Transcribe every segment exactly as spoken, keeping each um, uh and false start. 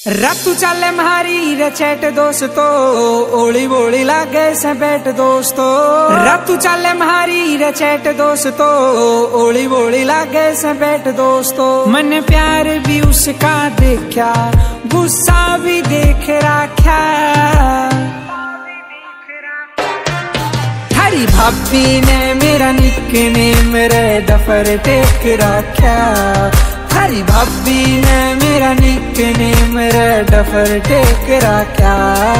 रातू चाले म्हारी रे चैट दोस्तो, ओली बोली लागे से बैठ दोस्तो। रातू चाले म्हारी रे चैट दोस्तो, ओली बोली लागे से बैठ दोस्तो। मन प्यार भी उसका देखा, गुस्सा भी देख रखा। थारी भाभी ने मेरा निकनेम रे डफर टेक रखा। थारी भाभी ने मेरा निकनेम रे डफर टेक रखा।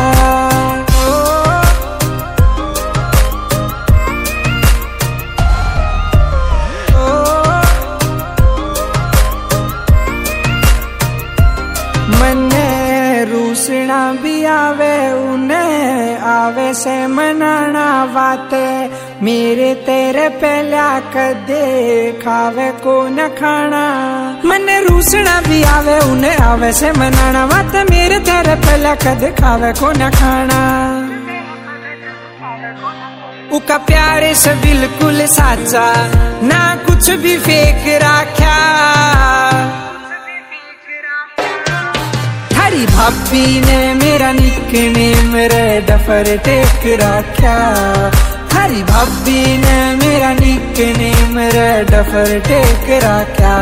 मने रूसना भी आवे, उन्हें आवे से मनाना बाते। मेरे तेरे पहला कदे खावे को न खाना। मने रूसना भी आवे, उन्हें आवे से मनाना बात। मेरे तेरे पहला कदे खावे को न खाना। उका प्यारे से बिल्कुल साचा, ना कुछ भी फेक रखा। थारी भाभी ने मेरा निकनेम रे डफर टेक रखा। थारी भाभी ने मेरा निकनेम रे डफर टेक रखा।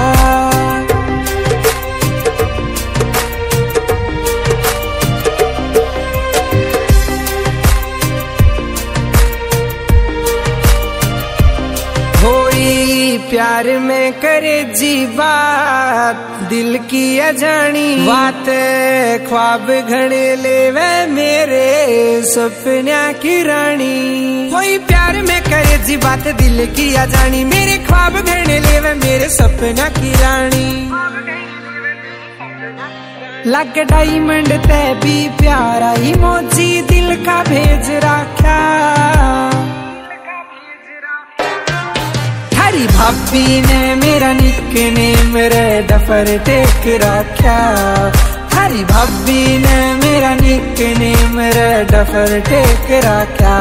प्यार में करे जी बात, दिल की अजानी बात। ख्वाब घड़े लेवे मेरे सपना की रानी। कोई प्यार में करे जी बात, दिल की अजानी। मेरे ख्वाब घड़े लेवे मेरे सपना की रानी। लग डायमंड ते भी प्यारा ही मोजी दिल का भेज रखा। थारी भाभी ने मेरा निकनेम रे डफर टेक रखा। थारी भाभी ने मेरा निकनेम रे डफर टेक रखा।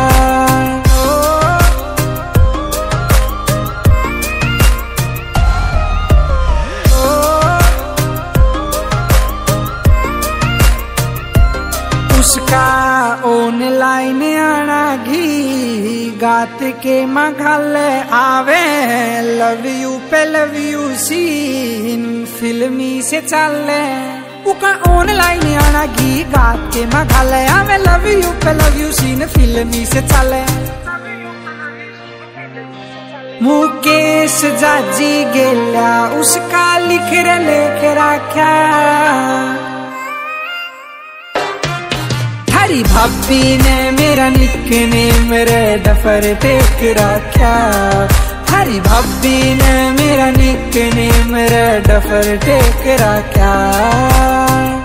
उसका ऑनलाइन आना घी गात के मघल आवे। लव यू पे लव यू सीन फिल्मी से चले। उका ऑनलाइन आना घी गात के मघल आवे। लव यू पे लव यू सीन फिल्मी से चले। मुकेश जाजी गेला उसका लिख रे लेख रखा। थारी भाभी ने मेरा निकनेम रे डफर टेक रखा। थारी भाभी ने मेरा निकनेम रे डफर टेक रखा।